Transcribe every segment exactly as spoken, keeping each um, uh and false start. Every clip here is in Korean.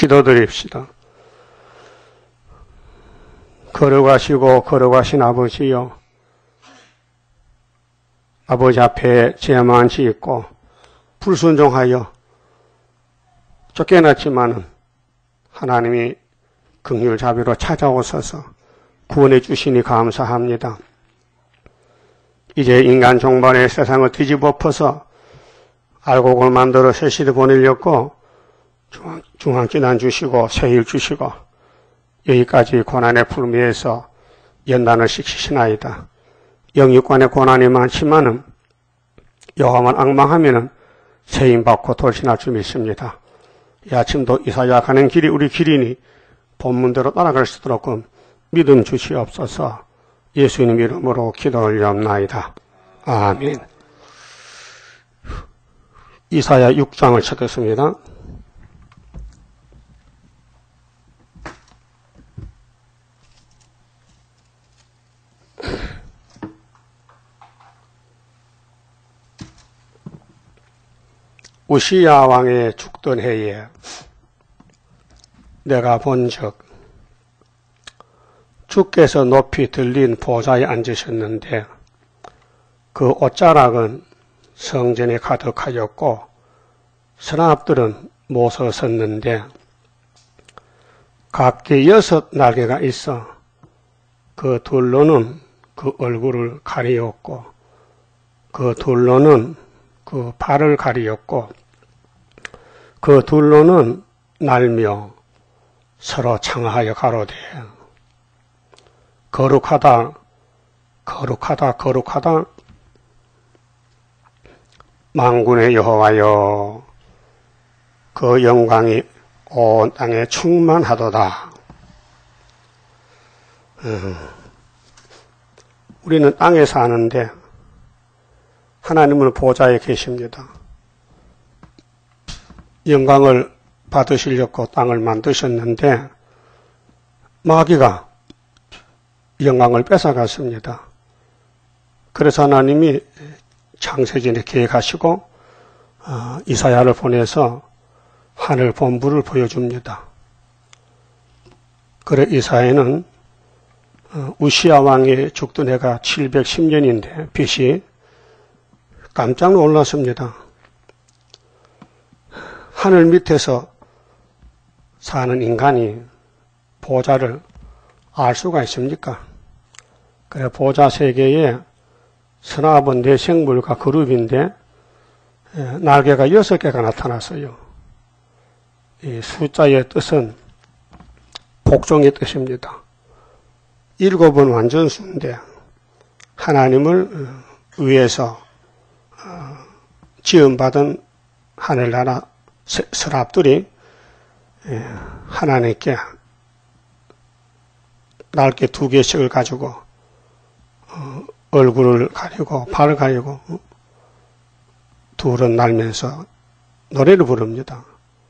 기도드립시다. 걸어가시고 걸어가신 아버지여, 아버지 앞에 죄만 짓고 불순종하여 쫓겨났지만은 하나님이 긍휼 자비로 찾아오셔서 구원해 주시니 감사합니다. 이제 인간 종반의 세상을 뒤집어 엎어서 알곡을 만들어 새 시대 보내려고 중앙, 중앙지난 주시고 새일 주시고 여기까지 고난의 풀미에서 연단을 시키시나이다. 영육관의 고난이 많지만은 여호와만 앙망하면은 세임 받고 돌진할 줄 믿습니다. 이 아침도 이사야 가는 길이 우리 길이니 본문대로 따라갈 수 있도록 믿음 주시옵소서. 예수님 이름으로 기도 올려옵나이다. 아멘. 이사야 육 장을 찾겠습니다. 우시야 왕의 죽던 해에 내가 본즉 주께서 높이 들린 보좌에 앉으셨는데 그 옷자락은 성전에 가득하였고 서랍들은 모서 섰는데 각기 여섯 날개가 있어 그 둘로는 그 얼굴을 가리었고 그 둘로는 그 발을 가리었고 그 둘로는 날며 서로 창하여 가로되 거룩하다 거룩하다 거룩하다 만군의 여호와여, 그 영광이 온 땅에 충만하도다. 음, 우리는 땅에 사는데 하나님은 보좌에 계십니다. 영광을 받으시려고 땅을 만드셨는데 마귀가 영광을 뺏어갔습니다. 그래서 하나님이 창세전에 계획하시고 어, 이사야를 보내서 하늘 본부를 보여줍니다. 그래 이사야는 어, 우시야 왕이 죽던 해가 칠백십 년인데 빛이 깜짝 놀랐습니다. 하늘 밑에서 사는 인간이 보좌를 알 수가 있습니까? 그래 보좌 세계에 서랍은 네 생물과 그룹인데 날개가 여섯 개가 나타났어요. 이 숫자의 뜻은 복종의 뜻입니다. 일곱은 완전수인데 하나님을 위해서 지음받은 하늘나라 서랍들이 하나님께 날개 두 개씩을 가지고 얼굴을 가리고 발을 가리고 둘은 날면서 노래를 부릅니다.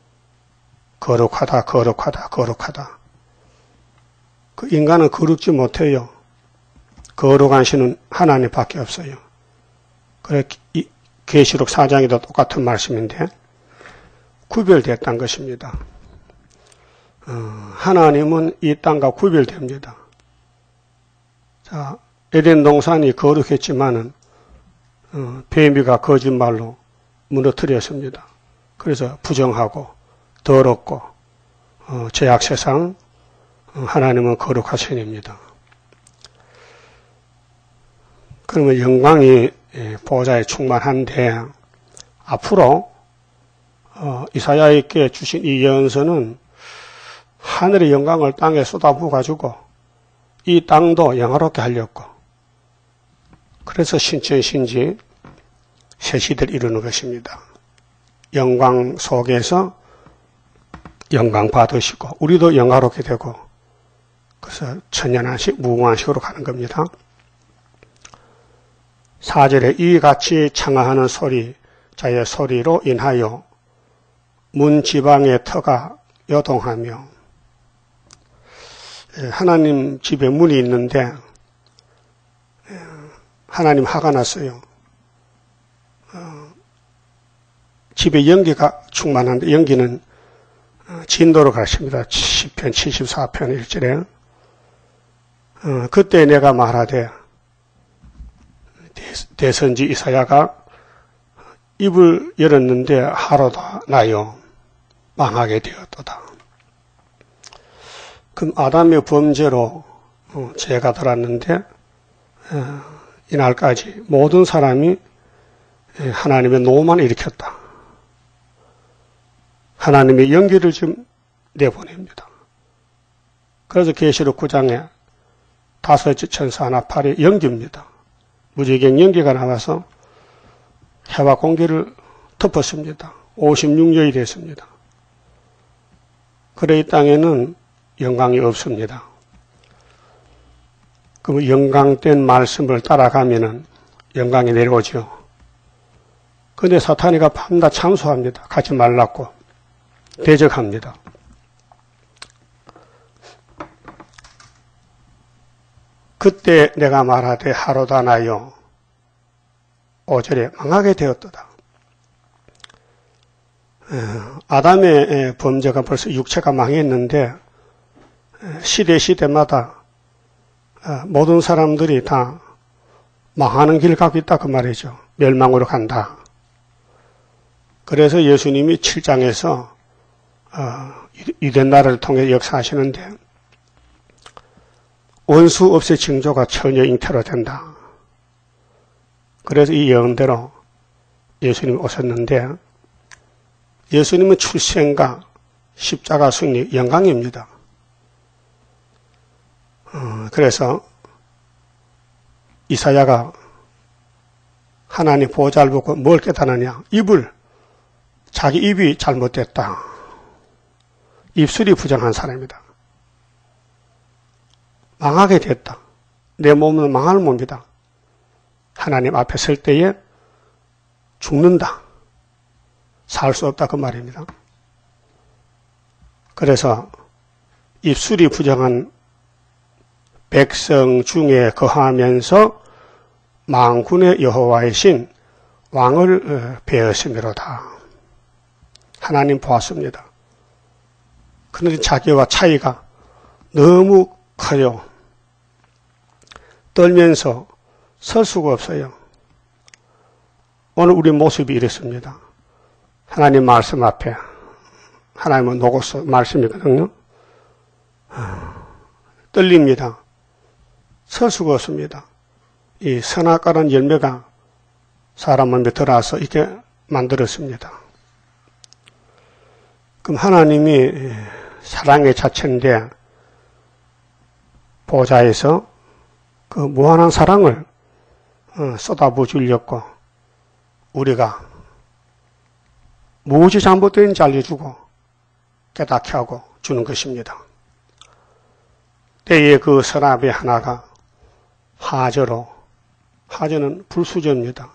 거룩하다 거룩하다 거룩하다. 그 인간은 거룩지 못해요. 거룩한 신은 하나님밖에 없어요. 그래 계시록 사 장에도 똑같은 말씀인데 구별됐다는 것입니다. 어, 하나님은 이 땅과 구별됩니다. 자, 에덴 동산이 거룩했지만은 어, 뱀이가 거짓말로 무너뜨렸습니다. 그래서 부정하고 더럽고 어, 죄악 세상, 어, 하나님은 거룩하신입니다. 그러면 영광이 보좌에 충만한데 앞으로 어, 이사야에게 주신 이 예언서는 하늘의 영광을 땅에 쏟아부어 가지고 이 땅도 영화롭게 하려고 그래서 신천신지 새 시대를 이루는 것입니다. 영광 속에서 영광 받으시고 우리도 영화롭게 되고 그래서 천년한식 무궁한식으로 가는 겁니다. 사 절에 이같이 창하하는 소리 자의 소리로 인하여 문 지방의 터가 요동하며 하나님 집에 문이 있는데 하나님 화가 났어요. 어, 집에 연기가 충만한데 연기는 진도로 가십니다. 시편 칠십사 편 일 절에 어, 그때 내가 말하되 대선지 이사야가 입을 열었는데 하루다 나요 망하게 되었도다. 그럼 아담의 범죄로 어, 죄가 들었는데 어, 이날까지 모든 사람이 하나님의 노만 일으켰다. 하나님의 연기를 좀 내보냅니다. 그래서 계시록 구 장에 다섯째 천사 하나 팔에 연기입니다. 무지개 연기가 나와서 해와 공기를 덮었습니다. 오십육 년이 됐습니다. 그래 이 땅에는 영광이 없습니다. 그 영광된 말씀을 따라가면은 영광이 내려오죠. 근데 사탄이가 밤낮 참소합니다. 가지 말라고 대적합니다. 그때 내가 말하되 하루다 나요 오 절에 망하게 되었도다. 아담의 범죄가 벌써 육체가 망했는데 시대 시대마다 모든 사람들이 다 망하는 길 가고 있다 그 말이죠. 멸망으로 간다. 그래서 예수님이 칠 장에서 유대 나라를 통해 역사하시는데 원수 없이 징조가 처녀 잉태로 된다. 그래서 이 예언대로 예수님이 오셨는데 예수님은 출생과 십자가 승리 영광입니다. 어, 그래서 이사야가 하나님 보좌를 보고 뭘 깨달았냐? 입을 자기 입이 잘못됐다. 입술이 부정한 사람이다. 망하게 됐다. 내 몸은 망할 몸이다. 하나님 앞에 설 때에 죽는다. 살 수 없다 그 말입니다. 그래서 입술이 부정한 백성 중에 거하면서 만군의 여호와의 신 왕을 배었음이로다. 하나님 보았습니다. 그런데 자기와 차이가 너무 커요. 떨면서 설 수가 없어요. 오늘 우리 모습이 이렇습니다. 하나님 말씀 앞에, 하나님은 노고서 말씀이거든요. 떨립니다. 설 수가 없습니다. 이 선악과라는 열매가 사람 몸에 들어와서 이렇게 만들었습니다. 그럼 하나님이 사랑의 자체인데 보좌에서 그 무한한 사랑을 쏟아부어 주려고 우리가 무엇이 잘못되는지 알려주고 깨닫게 하고 주는 것입니다. 때에 그 서랍의 하나가 하저로, 하저는 불수저입니다.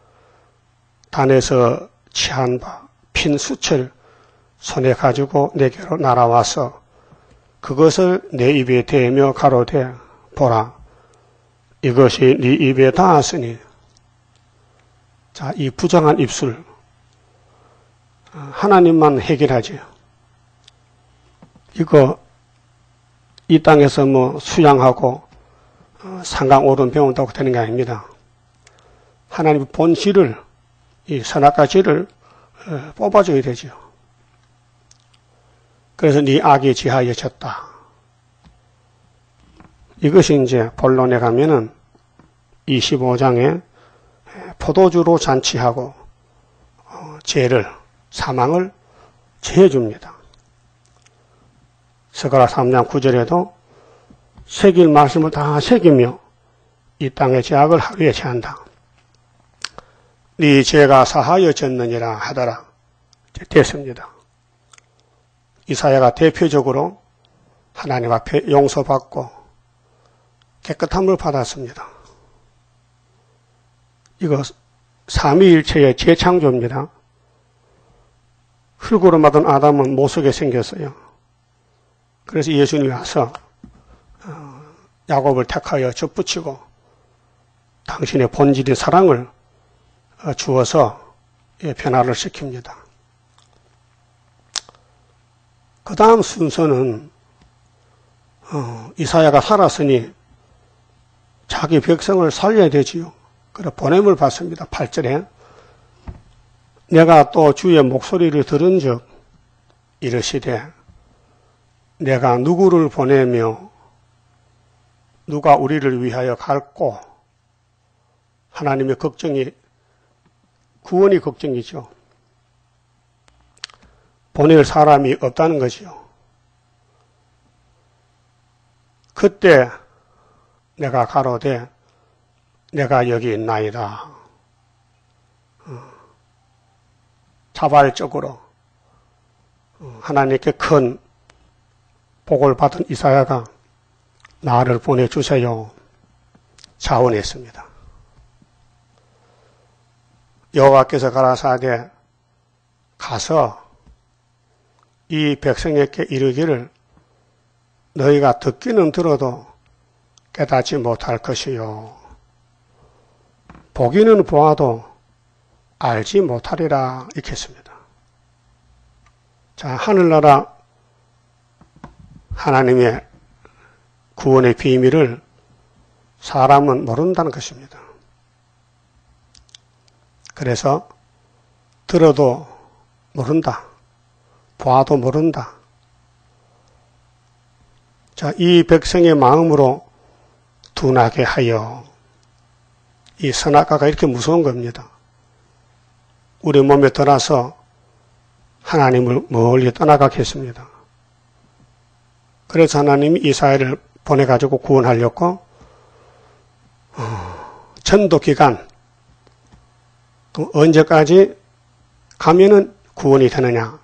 단에서 취한 바 핀 수철 손에 가지고 내게로 날아와서 그것을 내 입에 대며 가로되 보라 이것이 네 입에 닿았으니. 자, 이 부정한 입술 하나님만 해결하지요. 이거 이 땅에서 뭐 수양하고 상강 오름 배운다고 되는 게 아닙니다. 하나님의 본질을, 이 선악과 질을 뽑아줘야 되죠. 그래서 네 악이 지하에 졌다. 이것이 이제 본론에 가면은 이십오 장에 포도주로 잔치하고 죄를, 사망을 제해줍니다. 스가랴 삼 장 구 절에도 새길 말씀을 다 새기며 이 땅의 죄악을 하루에 제한다. 네 죄가 사하여졌느니라 하더라. 됐습니다. 이사야가 대표적으로 하나님 앞에 용서받고 깨끗함을 받았습니다. 이거 삼위일체의 재창조입니다. 흙으로 만든 아담은 못쓰게 생겼어요. 그래서 예수님이 와서 야곱을 택하여 접붙이고 당신의 본질인 사랑을 주어서 변화를 시킵니다. 그 다음 순서는 어, 이사야가 살았으니 자기 백성을 살려야 되지요. 그래 보냄을 받습니다. 팔 절에 내가 또 주의 목소리를 들은 즉 이르시되 내가 누구를 보내며 누가 우리를 위하여 갈꼬. 하나님의 걱정이 구원이 걱정이죠. 보낼 사람이 없다는 거지요. 그때 내가 가로되 내가 여기 있나이다. 자발적으로 하나님께 큰 복을 받은 이사야가 나를 보내주세요. 자원했습니다. 여호와께서 가라사대 가서 이 백성에게 이르기를 너희가 듣기는 들어도 깨닫지 못할 것이요 보기는 보아도 알지 못하리라 이렇게 했습니다. 자, 하늘나라 하나님의 구원의 비밀을 사람은 모른다는 것입니다. 그래서 들어도 모른다. 보아도 모른다. 자, 이 백성의 마음으로 둔하게 하여 이 선악과가 이렇게 무서운 겁니다. 우리 몸에 들어서 하나님을 멀리 떠나가게 했습니다. 그래서 하나님이 이사야를 보내가지고 구원하려고 어, 전도 기간 그럼 언제까지 가면은 구원이 되느냐?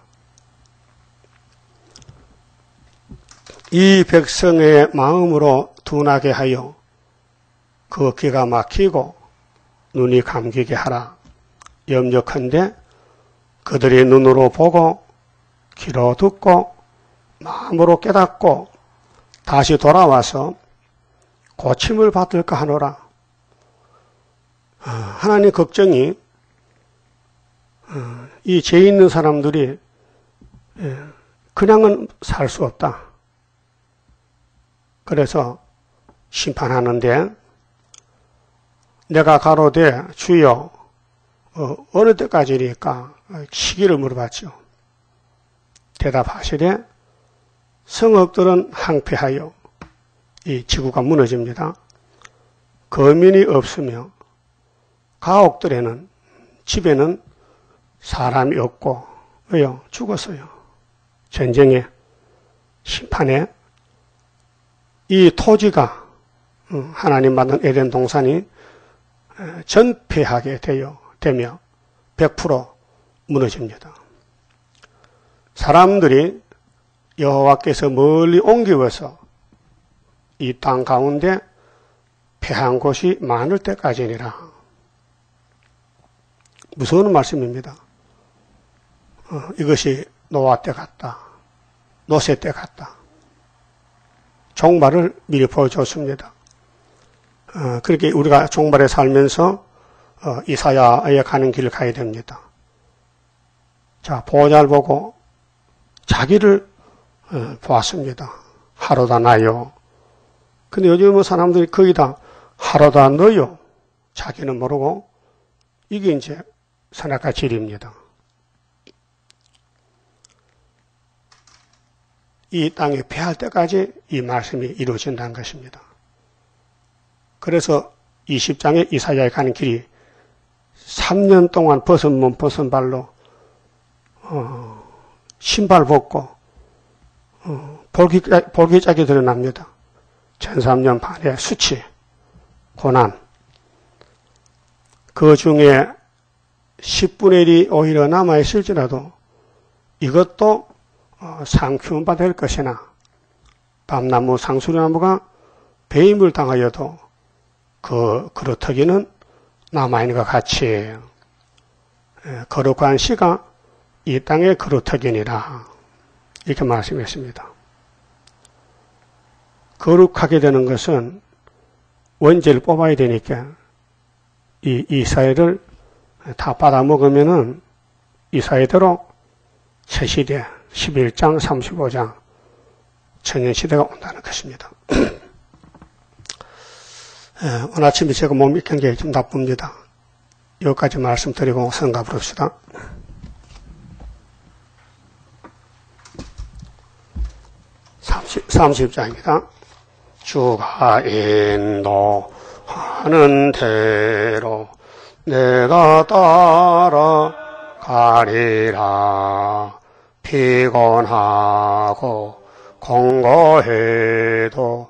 이 백성의 마음으로 둔하게 하여 그 귀가 막히고 눈이 감기게 하라. 염려컨대 그들이 눈으로 보고 귀로 듣고 마음으로 깨닫고 다시 돌아와서 고침을 받을까 하노라. 하나님 걱정이 이 죄 있는 사람들이 그냥은 살 수 없다. 그래서 심판하는데 내가 가로되 주여 어, 어느 때까지니까 시기를 물어봤죠. 대답하시되 성읍들은 항폐하여 이 지구가 무너집니다. 거민이 없으며 가옥들에는 집에는 사람이 없고 왜요? 죽었어요. 전쟁에 심판에 이 토지가 하나님 만든 에덴 동산이 전폐하게 되어 되며 백 퍼센트 무너집니다. 사람들이 여호와께서 멀리 옮기어서 이 땅 가운데 패한 곳이 많을 때까지니라. 무서운 말씀입니다. 어, 이것이 노아 때 같다. 노세 때 같다. 종말을 미리 보여줬습니다. 어, 그렇게 우리가 종말에 살면서 어, 이사야에 가는 길을 가야 됩니다. 자, 보잘 보고 자기를 어, 보았습니다. 하루다 나요. 근데 요즘은 사람들이 거의 다 하루다 너요. 자기는 모르고 이게 이제 선악과 질입니다. 이 땅에 패할 때까지 이 말씀이 이루어진다는 것입니다. 그래서 이십 장에 이사야에 가는 길이 삼 년 동안 벗은 몸 벗은 발로 어, 신발 벗고 어, 볼기짝, 볼기짝이 드러납니다. 천삼 년 반의 수치, 고난. 그 중에 십분의 일이 오히려 남아있을지라도 이것도 어, 상큐은 받을 것이나 밤나무 상수리나무가 배임을 당하여도 그 그루터기는 남아있는 것 같이 에, 거룩한 씨가 이 땅의 그루터기니라 이렇게 말씀했습니다. 거룩하게 되는 것은 원죄를 뽑아야 되니까 이 이사야를 다 받아먹으면은 이사야대로 새 시대, 십일 장, 삼십오 장 청년시대가 온다는 것입니다. 예, 오늘 아침에 제가 몸이 굉장히 좀 나쁩니다. 여기까지 말씀드리고 성가 부릅시다. 삼십 장입니다. 주가 인도하는 대로 내가 따라가리라. 피곤하고 공고해도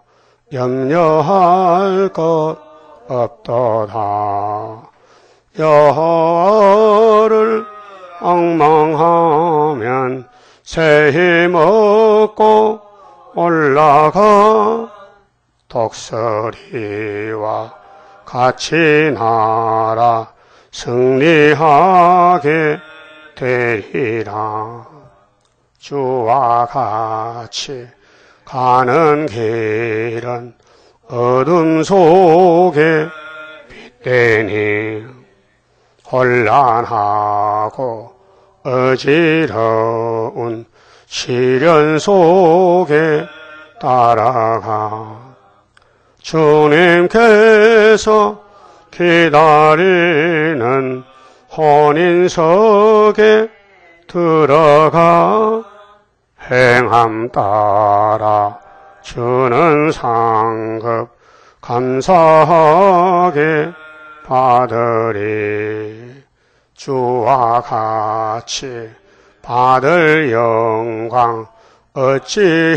염려할 것 없도다. 여호와를 엉망하면 새 힘 얻고 올라가 독수리와 같이 날아 승리하게 되리라. 주와 같이 가는 길은 어둠 속에 빛되니 혼란하고 어지러운 시련 속에 따라가 주님께서 기다리는 혼인석에 들어가 행함 따라 주는 상급 감사하게 받으리. 주와 같이 받을 영광 어찌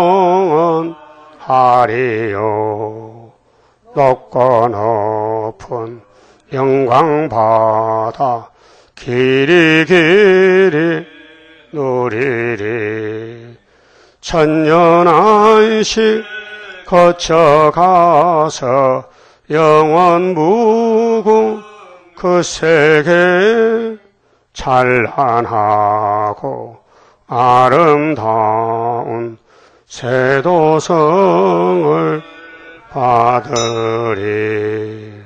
형언하리요. 높고 높은 영광 받아 길이 길이 누리리. 천년 안식 거쳐가서 영원 무궁 그 세계 찬란하고 아름다운 세도성을 받으리.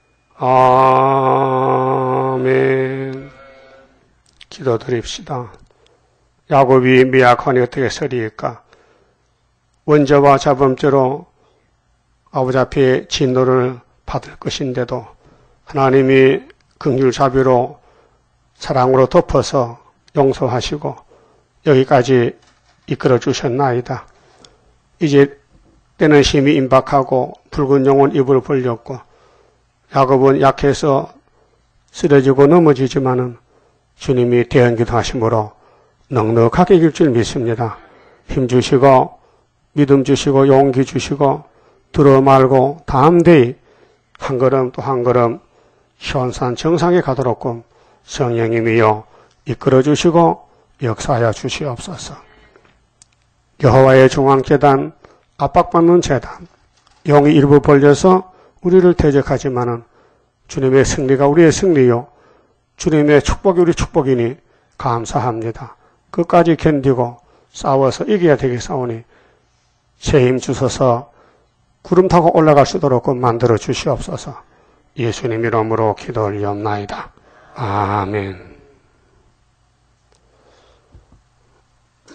아멘. 기도드립시다. 야곱이 미약하니 어떻게 서리일까? 원죄와 자범죄로 아버지 앞에 진노를 받을 것인데도 하나님이 긍휼 자비로 사랑으로 덮어서 용서하시고 여기까지 이끌어 주셨나이다. 이제 때는 심히 임박하고 붉은 용은 입을 벌렸고 야곱은 약해서 쓰러지고 넘어지지만은 주님이 대언기도 하심으로 넉넉하게 이길 줄 믿습니다. 힘 주시고 믿음 주시고 용기 주시고 들어 말고 담대히 한 걸음 또 한 걸음 현산 정상에 가도록끔 성령님이여 이끌어 주시고 역사하여 주시옵소서. 여호와의 중앙재단, 압박받는 재단, 영이 일부 벌려서 우리를 대적하지만은 주님의 승리가 우리의 승리요 주님의 축복이 우리 축복이니 감사합니다. 끝까지 견디고 싸워서 이겨야 되겠사오니 새 힘 주셔서 구름 타고 올라갈 수 있도록 만들어 주시옵소서. 예수님 이름으로 기도 올리옵나이다. 아멘.